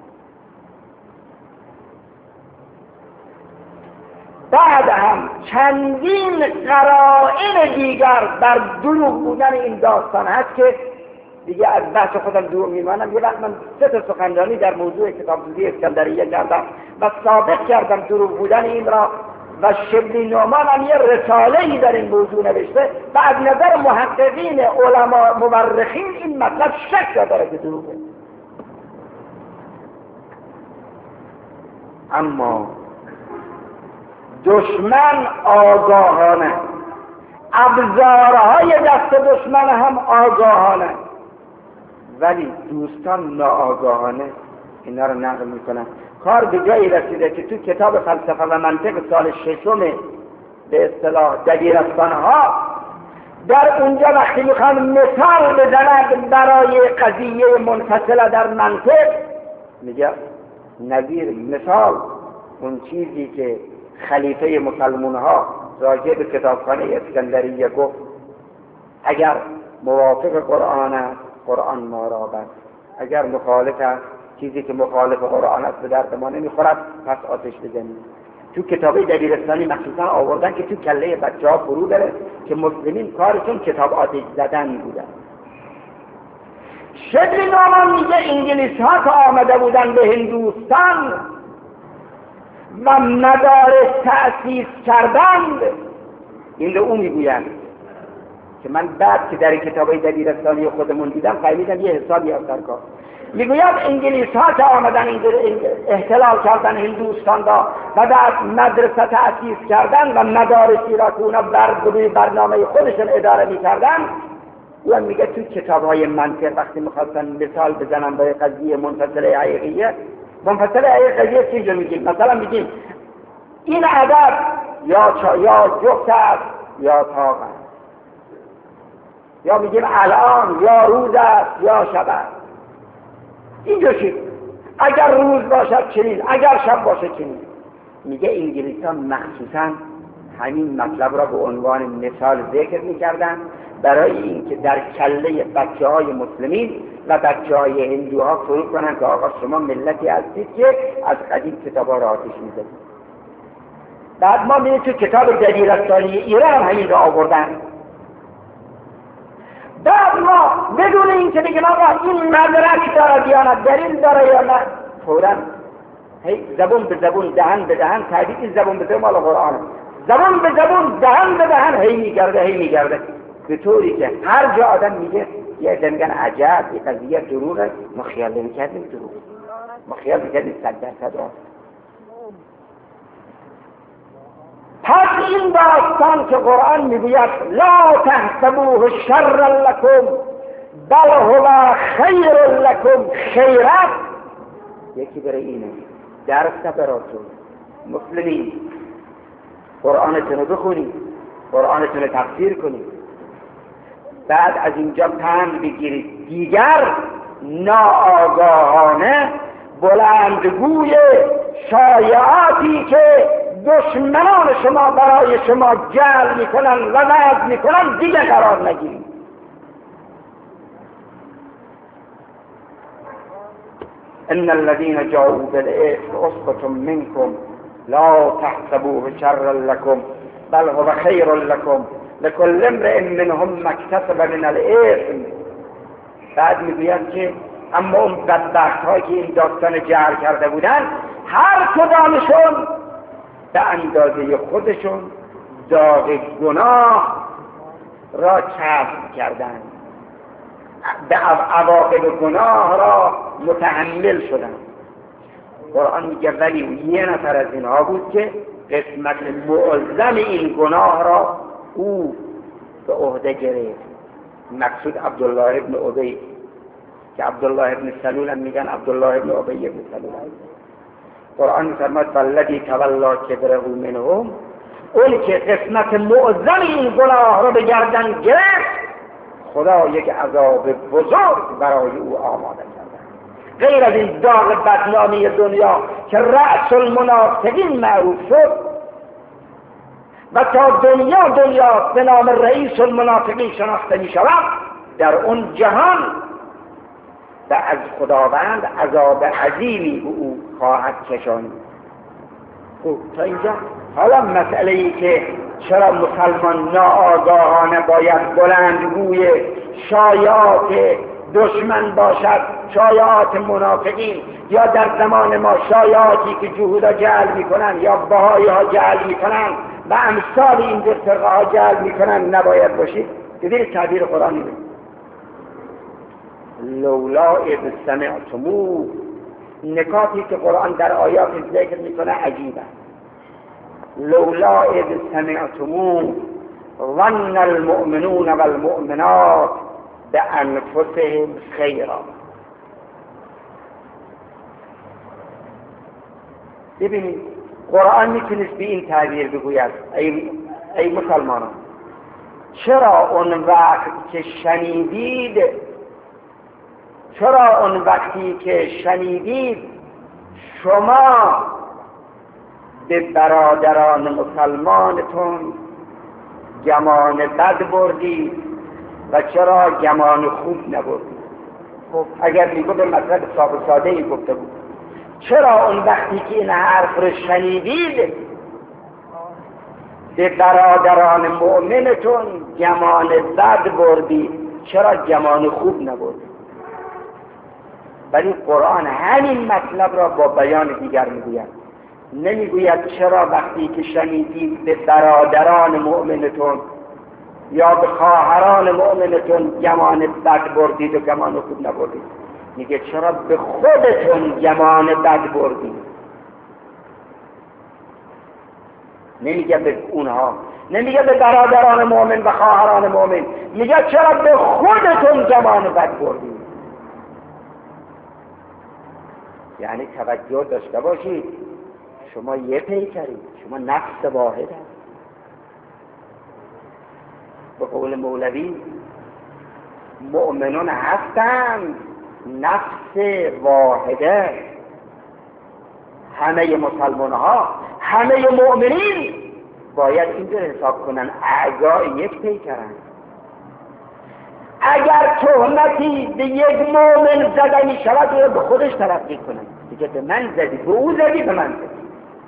بعد هم چندین قرائن دیگر بر دروغ بودن این داستان هست که دیگه از بحث خودم دور میمانم. یه وقت من 3 سخنرانی در موضوع کتابسوزی اسکندریه کردم و ثابت کردم دروغ بودن این را و شبلی نعمان هم یه رساله‌ای در این موضوع نوشته و از نظر محققین علما مورخین این مطلب شک داره که دروغه. اما دشمن آگاهانه، ابزارهای دست دشمن هم آگاهانه، ولی دوستان ناآگاهانه اینا رو نقل میکنن. کار به جایی رسیده که تو کتاب فلسفه و منطق سال 6 به اصطلاح دبیرستان‌ها در اونجا وقتی میخوان مثال بزنند برای قضیه منفصله در منطق، میگه نظیر مثال اون چیزی که خلیفه مسلمان‌ها راجع به کتابخانه اسکندریه گفت اگر موافق قرآن است قرآن ما را بست، اگر مخالف است چیزی که مخالف قرآن است به درد ما نمیخورد پس آتش بزنید. تو کتابه دبیرستانی مخصوصا آوردن که تو کله بچه‌ها فرو بره که مسلمین کارشون کتاب آتش زدن بوده. شبلی نعمان میگه انگلیس ها که آمده بودن به هندوستان و مدارس تأسیس کردند، این رو اون میگویند که من بعد که در کتابه دبیرستانی خودمون دیدم فهمیدم یه حسابی از سرکار. میگوید انگلیس ها که آمدن احتلال کردن هندوستان را و بعد مدرسه تأسیس کردن و مدارسی را که اونا برنامه خودشون اداره میکردن، اون میگه تو کتاب های منطق وقتی میخواستن مثال بزنن برای قضیه منفصله حقیقیه، منفصله حقیقیه چی رو میگیم؟ مثلا میگیم این عدد یا جفت است یا طاق است، یا میگیم الان یا روز است یا شب است. اینجا شد اگر روز باشد چنین، اگر شب باشد چنین. میگه انگلیسان مخصوصا همین مطلب را به عنوان مثال ذکر میکردن برای اینکه در کله بچه‌های مسلمین و بچه‌های هندوها فرو کنن که آقا شما ملتی هستید که از قدیم کتابا را آتش می‌زنید. بعد ما می‌بینیم تو کتاب دبیرستانی ایران هم همین را آوردن. بعد ما بدون اینکه بگیم آقا این مدرک داره یا نه، دلیل داره یا نه، فوراً هی زبون به زبون دهن به دهن تعبیر زبون به زبون مال قرآن، زبون به زبون دهن به دهن هی میگرده به طوری که هر جا آدم میگه یه دنگن عجب این قضیه دروغه، ما خیال نمی‌کردیم دروغه، ما خیال می‌کردیم 100% پس این داستان که قرآن میگوید لا تحسبوه شر لکم بل هو خیر لکم، خیرت یکی برای اینه درس براتون مسلمین قرآنتون رو بخونید قرآنتون رو تفسیر کنید، بعد از اینجا پند بگیرید. دیگر ناآگاهانه بلندگوی شایعاتی که دشمنان شما برای شما جعل میکنن و وعظ میکنن دیگه قرار نگیرید. ان الذين جاءوا بالإفك عصبة منكم لا تحسبوه شرا لكم بل هو خير لكم لكل امرئ منهم ما اكتسب من الإثم. بعد میگوید که اما اون بدبخت هایی که این داستان جعل کرده بودن، هر کدامشون به اندازه خودشون داغ گناه را کسب کردند، به عواقب گناه را متحمل شدند. قرآن میگه ولی یه نفر از اینها بود که قسمت معظم این گناه را او به عهده گرفت. مقصود عبدالله ابن ابی، که عبدالله ابن سلول هم میگن عبدالله ابن ابی ابن سلول. قرآن میفرماید والذی تولی کبره منهم، اون که قسمت معظم این گناه را به گردن گرفت، خدا یک عذاب بزرگ برای او آماده کرده. غیر از این داغ بدنامی دنیا که رأس المنافقین معروف شد و تا دنیا به نام رئیس المنافقین شناخته می شود، در اون جهان و از خداوند عذاب عظیمی به او خواهد کشاند. خب تا اینجا حالا مسئله ای که چرا مسلمان ناآگاهانه باید بلندگوی شایعات دشمن باشد، شایعات منافقین، یا در زمان ما شایعاتی که جهودا جعل میکنن یا بهایی ها جعل میکنن و امثال این فرقه ها جعل میکنن نباید باشید. ببینید تعبیر قرآنی بود لولا اذ سمعتموه. نکاتی که قرآن در آیات ذکر میکنه عجیبه. لولا اذ سمعتموه ظن المؤمنون والمؤمنات بانفسهم خیرا. ببینید قرآن میتونست به این تعبیر بگوید ای مسلمانان، چرا اون وقتی که شنیدید شما به برادران مسلمانتون گمان بد بردید و چرا گمان خوب نبردید؟ خب اگر میگو به مطلب ساده ای گفته بود، چرا اون وقتی که این حرف رو شنیدید به برادران مؤمنتون گمان بد بردید، چرا گمان خوب نبردید؟ ولی قرآن همین مطلب را با بیان دیگر میگوید. نمیگوید چرا وقتی که شنیدید به برادران مؤمنتون یا به خواهران مؤمنتون گمان بد بردید و گمان خوب نبردید. میگه چرا به خودتون گمان بد بردید. نمیگه به اونها، نمیگه به برادران مؤمن و خواهران مؤمن، میگه چرا به خودتون گمان بد بردید. یعنی توجه داشته باشید، شما یه پیکرید، شما نفس واحد هست. به قول مولوی مؤمنون هستند نفس واحده. همه مسلمان ها، همه مؤمنین باید اینجور حساب کنن، اعضای یک پیکرند. اگر تهمتی به یک مؤمن زده می شود او به خودش تلقی کنن، دیگه به من زدی، به او زدی، به من زدی.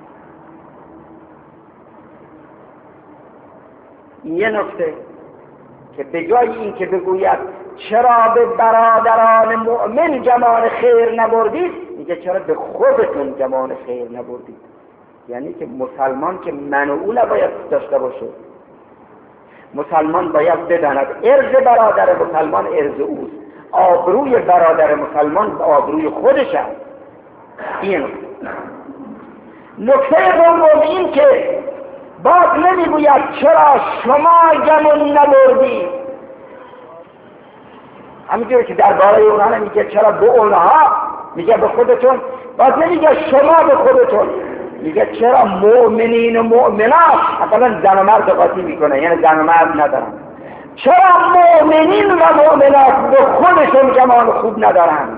یه نکته که به جای این که بگوید چرا به برادران مؤمن گمان خیر نبردید، میگه چرا به خودتون گمان خیر نبردید. یعنی که مسلمان که من و او نباید داشته باشه. مسلمان باید بداند ارز برادر مسلمان ارز اوست، آبروی برادر مسلمان آبروی خودش است. این نکته دوم این که باز نمیگوید چرا شما گمان نبردید، همینجور که درباره اونها نمیگه چرا به اونها، میگه به خودتون. باز نمیگه شما به خودتون، میگه چرا مؤمنین و مؤمنات مثلا زن و مرد قاطی میکنه، یعنی زن و مرد ندارن، چرا مؤمنین و مؤمنات به خودشون گمان خوب ندارن؟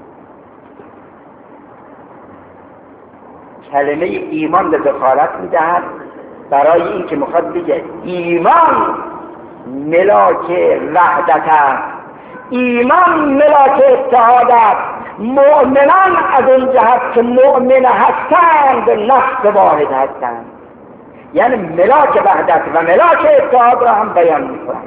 کلمه ایمان به دخالت میدهد برای این که میخواد بگه ایمان ملاک وحدت است، ایمان ملاک اتحاد است. مؤمنان از اون جهت که مؤمن هستند نفس واحد هستند، یعنی ملاک وحدت و ملاک اتحاد را هم بیان میکنند.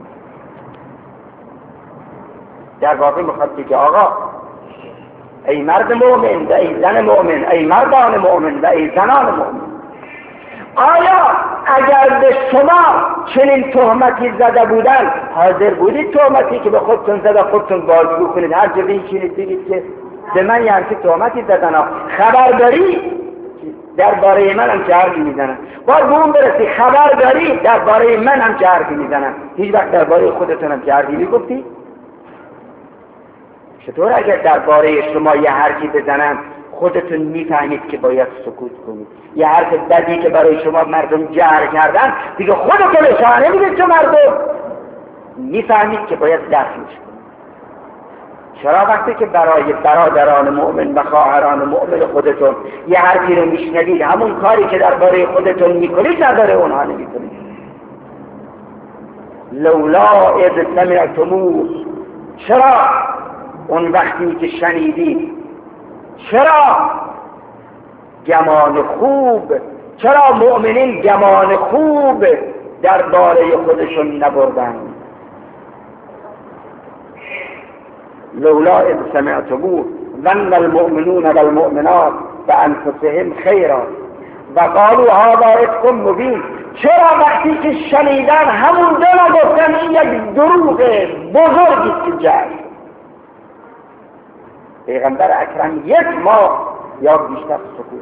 در واقع میخواد بگه آقا ای مرد مؤمن و ای زن مؤمن، ای مردان مؤمن و ای زنان مؤمن، آیا اگر به شما چنین تهمتی زده بودن حاضر بودید تهمتی که به خودتون زده خودتون بازگو کنید؟ هر جا بینید بگید که به من یه همچین تهمتی زدن، خبرداری درباره من هم چه حرفی میزنن، باز به اون برسی خبرداری درباره من هم چه حرفی میزنن، هیچ وقت درباره خودتون هم چه حرفی میگفتی؟ چطور اگر درباره شما یه حرفی بزنن خودتون میفهمید که باید سکوت کنید؟ یه حرف بدی که برای شما مردم جهر کردن دیگه خودتون اشاره نمیدید که مردم میفهمید که باید دفعش کنید. چرا وقتی که برای برادران مؤمن و خواهران مؤمن خودتون یه حرفی رو میشنوید همون کاری که درباره خودتون میکنید درباره اونها نمیکنید؟ لولا اذ سمعتموه، چرا اون وقتی که شنیدید، چرا گمان خوب، چرا مؤمنین گمان خوب درباره خودشون نبردند؟ لولا اذ سمعتموه ظن المؤمنون والمؤمنات بانفسهم خیرا و قالوا هذا افک مبین، چرا وقتی که شنیدن همون دو گفتن این یک دروغ بزرگی که جشن؟ پیغمبر اکرم یک ماه یا بیشتر سکوت.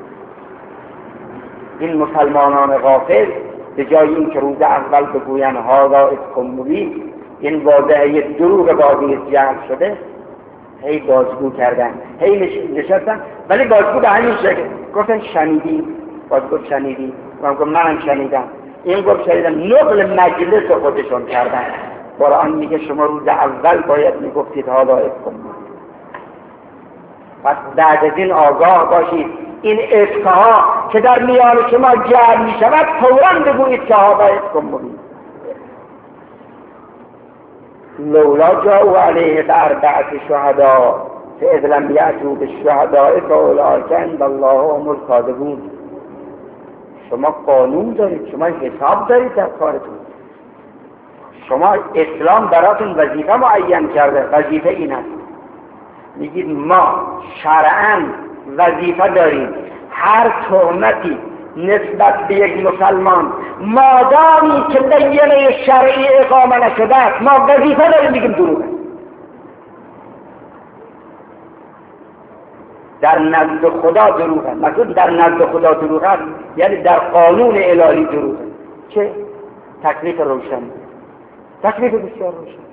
این مسلمانان غافل به جای این که روز اول بگوین هذا افک مبین، این واضحه دروغ بازی جمع شده، هی بازگو کردن، هی نشستن، ولی بازگو به همین شکل گفتن شنیدی، بازگو شنیدی، من گفتم منم شنیدم، این گفت شنیدم، نقل مجلس خودشون کردن. قرآن میگه شما روز اول باید میگفتید هذا افک مبین. پس بعد از این آگاه باشید، این افکها که در میان شما جمع میشود فوراً بگویید که هذا افک مبین. لولا جاءوا علیه باربعة شهداء فاذ لم یأتوا بالشهداء فاولئک عند الله هم الکاذبون. شما قانون دارید، شما حساب دارید در کارتون، شما اسلام براتون وظیفه معین کرده، وظیفه این است، میگید ما شرعاً وظیفه داریم هر تهمتی نسبت به یک مسلمان مادامی که بینه شرعی اقامه نشده است ما وظیفه داریم بگیم دروغه. در نزد خدا دروغه، مثلا در نزد خدا دروغه یعنی در قانون الهی دروغه. چه؟ تکلیف روشن، تکلیف بسیار روشن.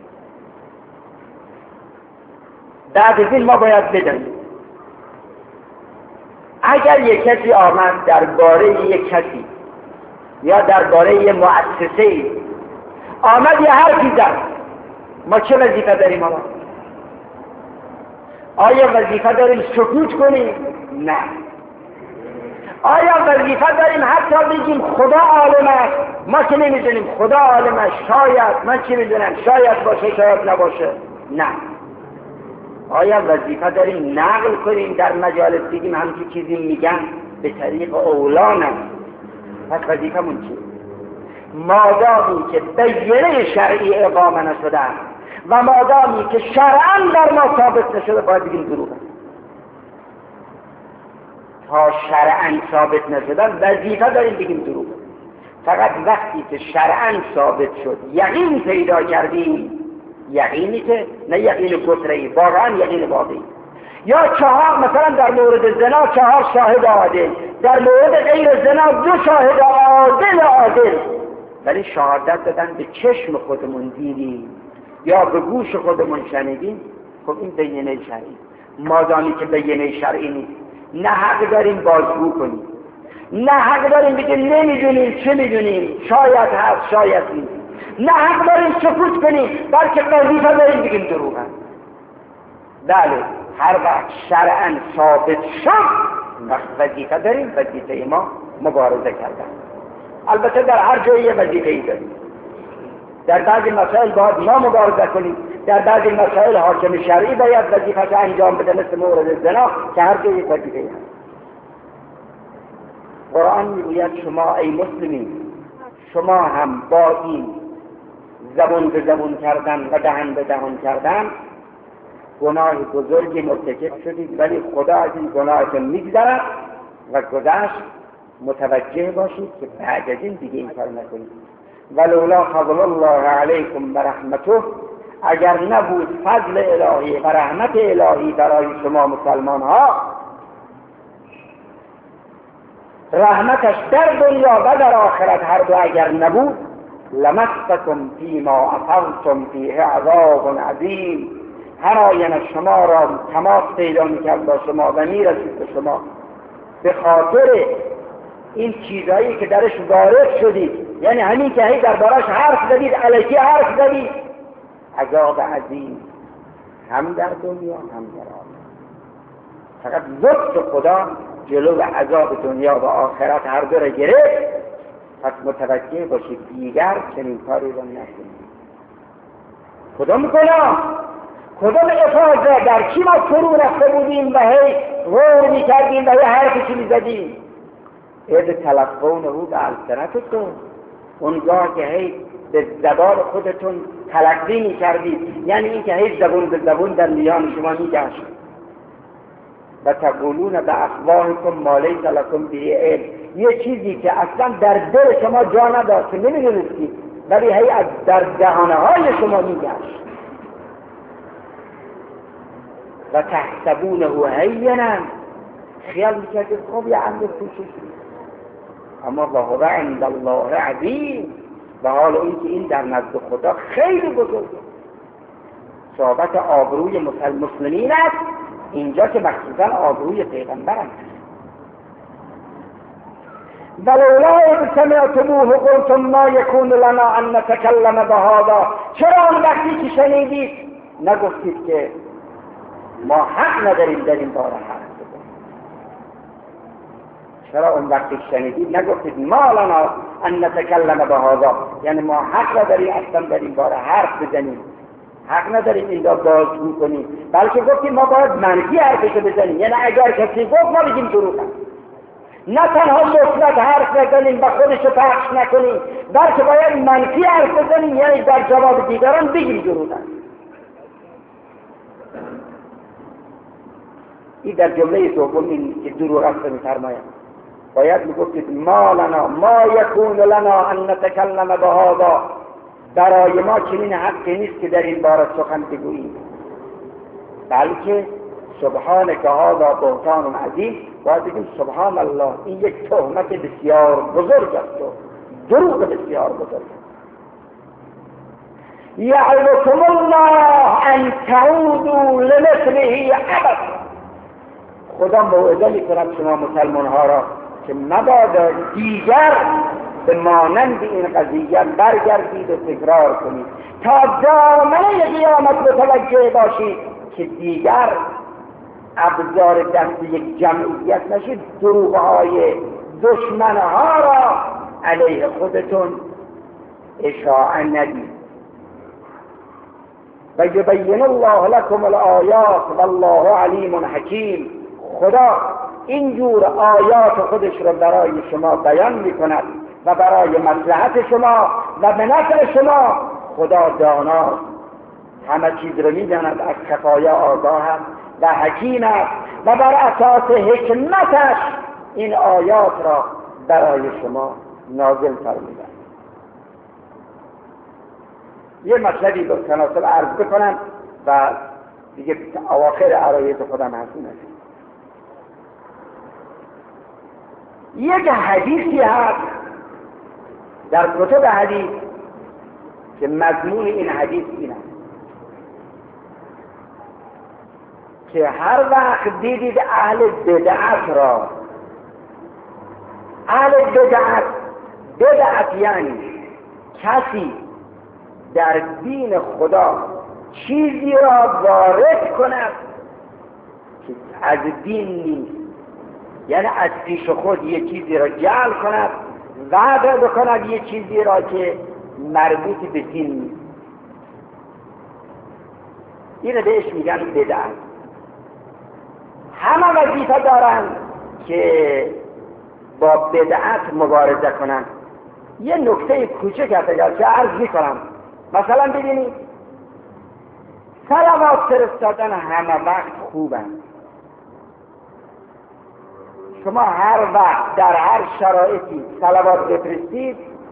بعد از این ما باید بدانیم اگر یک کسی آمد درباره یک کسی یا درباره یک مؤسسه آمد یه حرفی زد، ما چه وظیفه داریم؟ آیا وظیفه داریم سکوت کنیم؟ نه. آیا وظیفه داریم حتی بگیم خدا عالم است؟ ما که نمیدونیم، خدا عالم است، شاید، من چی میدونم، شاید باشه شاید نباشه. نه. آیا وظیفه داریم نقل کنیم در مجالس بگیم همچی چیزی میگن به طریق اولانه؟ پس وظیفه‌مون چیه؟ مادامی که بینه شرعی اقامه نشده و مادامی که شرعاً در ما ثابت نشده باید بگیم دروغه. تا شرعاً ثابت نشده وظیفه داریم بگیم دروغه. فقط وقتی که شرعاً ثابت شد یقین پیدا کردیم، یقینی که نه یقین کفری، واقعا یقین واقعی، یا چهار مثلا در مورد زنا 4 شاهد عادل، در مورد غیر زنا 2 شاهد عادل، ولی شهادت دادن به چشم خودمون دیدیم یا به گوش خودمون شنیدیم، خب این بینه شرعی. مادامی که بینه شرعی نیست نه حق داریم بازگو کنیم، نه حق داریم بگیم نمیدونیم چه میدونیم، شاید هست شاید نیست، نه حق داریم سکوت کنیم، بلکه وظیفه داریم بگیم دروغ هست. بله هر وقت شرعاً ثابت شد وظیفه داریم، وظیفه ما مبارزه کردن. البته در هر جایی یه وظیفه‌ای داریم. در بعضی مسائل باید ما مبارزه کنیم، در بعضی مسائل حاکم شرعی باید وظیفه‌اش انجام بده، مثل مورد زنا که هر جایی وظیفه‌ای هست. قرآن میگوید شما ای مسلمین، شما هم با این زبون به زبون کردن و دهن به دهن کردن گناه بزرگی مرتکب شدید، ولی خدا از این گناهتون میگذرد و گذشت. متوجه باشید که بعد از این دیگه این کار نکنید. ولولا فضل الله علیکم و رحمته، اگر نبود فضل الهی و رحمت الهی برای شما مسلمان ها، رحمتش در دنیا و در آخرت هر دو اگر نبود، لمستکم فیما افضتم فیه عذاب عظیم، هر آینه شما را تماس پیدا میکرد با شما و میرسید به شما به خاطر این چیزهایی که درش وارد شدید، یعنی همین که هی دربارش حرف زدید، الکی حرف زدید، عذاب عظیم هم در دنیا هم در آخرت. فقط لطف خدا جلو عذاب دنیا و آخرت هر دو را گرفت. پس متوجه باشید دیگر چنین کاری را نکنید. کدام افاظه در چی ما فرو رفته بودیم و هی غور میکردیم و هی حرفی میزدیم؟ اذ تلقونه به السنتکم، اونگاه که هی به زبان خودتون تلقی میکردید، یعنی این که هی زبون به زبون در میان شما میگشت. و تقولون به افواهکم ما لیس لکم به علم، یه چیزی که اصلا در دل شما جا نداشت نمیدونستید، ولی هی از در دهانه های شما میگشت. و تحسبونه هینا، خیال میکردید خب یه امر کوچیکی، اما و هو عند الله عظیم، و حال این که این در نزد خدا خیلی بزرگه. صحبت آبروی مسلمین است اینجا که مخصوصا آبروی پیغمبر است. ولولا اذ سمعتموه قلتم ما یکون لنا ان نتکلم بهذا، چرا اون وقتی که شنیدید نگفتید که ما حق نداریم در این باره حرف بزنیم؟ چرا اون وقتی شنیدید نگفتید ما لنا ان نتکلم بهذا، یعنی ما حق نداریم اصلا در این باره حرف بزنیم، حق نداریم این را بازگو کنیم، بلکه گفتیم ما باید منفی حرفشو بزنیم، یعنی اگر کسی گفت ما بگیم دروغ است. نه تنها مثبت حرف بزنیم و خودشو پخش نکنیم، بلکه باید منفی حرف بزنیم، یعنی در جواب دیگران بگیم دروغ است. این در جمله دوم این که دروغ است می‌فرماید. باید میگفتید ما لنا ما یکون لنا ان نتکلم بهذا، برای ما چنین حقی نیست که در این باره سخن بگوییم، بلکه سبحانک هذا بهتان عظیم، باید بگیم سبحان الله این یک تهمت بسیار بزرگ است و دروغ بسیار بزرگ. یعظکم الله ان تعودوا لمثله ابدا، خدا موعظه میکند شما مسلمان ها را که مبادا دیگر به مانند این قضیه برگردید و تکرار کنید تا دامنه قیامت متوجه باشید که دیگر ابزار دست یک جمعیت نشید، دروغهای دشمنها را علیه خودتون اشاعه ندید. و یبین الله لکم الآیات والله علیم حکیم، خدا اینجور آیات خودش را برای شما بیان میکند و برای مصلحت شما و به نفع شما. خدا داناست، همه چیز را میداند، از خفایا آگاه است و حکیم است و بر اساس حکمتش این آیات را برای شما نازل فرموده. یه مطلبی به تناسب عرض بکنم و دیگه اواخر عرایت خودم هستیم. یک حدیثی هست در کتب حدیث که مضمون این حدیث این است: که هر وقت دیدید اهل بدعت را، اهل بدعت یعنی کسی در دین خدا چیزی را وارد کند که از دین نیست، یعنی از پیش خود یک چیزی را جعل کند، وعده بکند یک چیزی را که مربوط به دین نیست، این بهش میگن بدعت. همه وظیفه دارن که با بدعت مبارزه کنن. یه نکته کوچک هست که عرض میکنم، مثلا ببینید صلوات فرستادن همه وقت خوبه، شما هر وقت در هر شرایطی صلوات بفرستید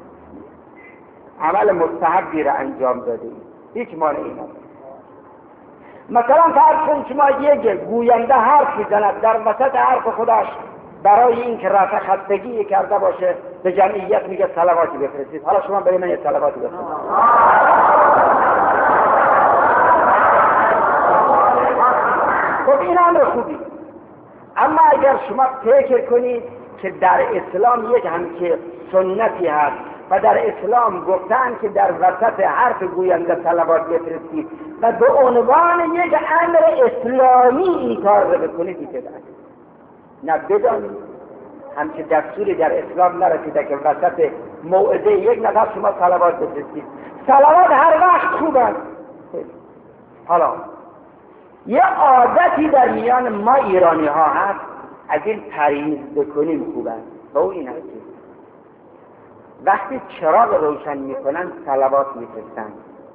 عمل مستحبی را انجام دادید، هیچ مانعی نداره. مثلا فرض کنید شما یک گوینده حرف میزند، در وسط حرف خودش برای اینکه رفع خستگی کرده باشه به جمعیت میگه صلواتی بفرستید، حالا شما برای من یه صلواتی بفرستید. خب این امر خوبی. اما اگر شما فکر کنید که در اسلام یک همچه سنتی هست و در اسلام گفتن که در وسط حرف گوینده صلوات بفرستید و به عنوان یک امر اسلامی این کار رو بکنید، این بدعت. نه، بدانید همچه دستوری در اسلام نرسیده که وسط موعظه یک نفر شما صلوات بفرستید. صلوات هر وقت خوب است. حالا یه عادتی در میان ما ایرانی ها هست، از این پرهیز بکنیم خوب است. و او این هست وقتی چراغ روشن میکنن صلوات میفرستن.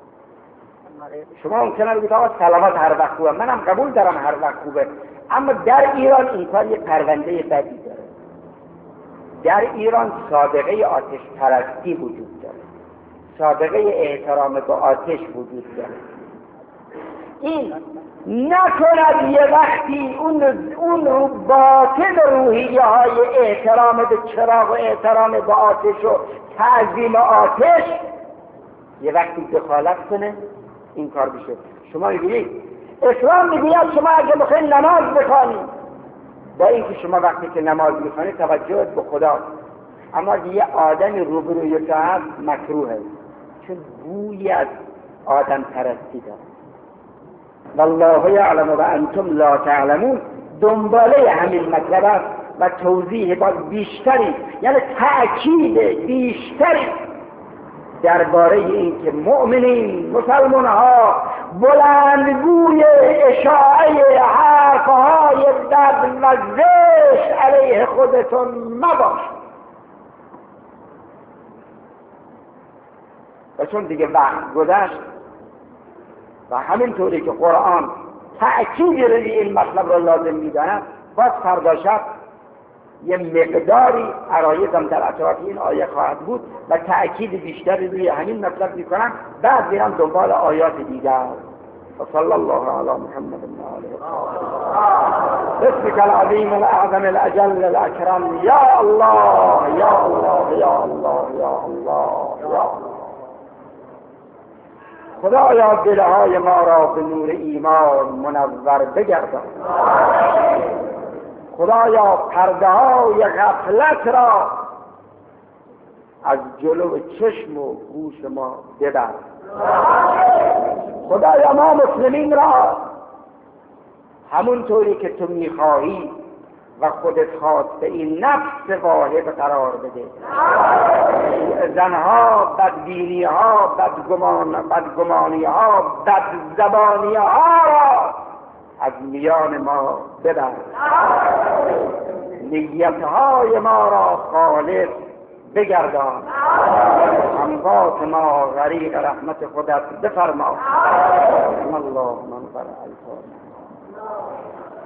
شما ممکنه بگید آقا صلوات هر وقت خوبه، منم قبول دارم هر وقت خوبه، اما در ایران این کار یه پرونده بدی داره. در ایران سابقه آتش پرستی وجود داره، سابقه احترام به آتش وجود داره. این نکند یه وقتی اون باطل روحیه های احترام به چراغ و احترام به آتش و تعظیم آتش یه وقتی دخالت کنه این کار بشه. شما میگید اسلام میگوید شما اگه بخواید نماز بخوانید، با اینکه شما وقتی که نماز میخوانید توجهت به خدا، اما یه آدمی روبروی تو هست مکروهه، چون بویی از آدم پرستی داره. والله یعلم و انتم لا تعلمون دنباله همین مطلب است و توضیح باز بیشتری، یعنی تأکید بیشتری درباره این که مؤمنین مسلمان ها بلندگوی اشاعه حرفهای بد و زشت علیه خودتون مباشید. و چون دیگه وقت گذشت و همینطوری که قرآن تأکید روی این مطلب را لازم می‌داند، باز فردا شب یه مقداری عرایضم در اطراف این آیه خواهد بود و تأکید بیشتری روی همین مطلب میکنم، بعد میرم دنبال آیات دیگر. صلی الله علی محمد و آله بسمك العظیم الاعظم الاجل الاکرم یا الله یا الله یا الله یا الله یا الله. خدایا دلهای ما را به نور ایمان منور بگردان. خدایا پرده های غفلت را از جلو چشم و گوش ما ببر. خدایا ما مسلمین را همونطوری که تو میخواهی و خودت خواسته این نفس واحد قرار بده. زنها، بدبینی ها، بدگمانی ها، بدزبانی ها را از میان ما ببر. نیتهای ما را خالص بگردان. اموات ما غریق رحمت خودت بفرما. الله من فرع الفاتحه.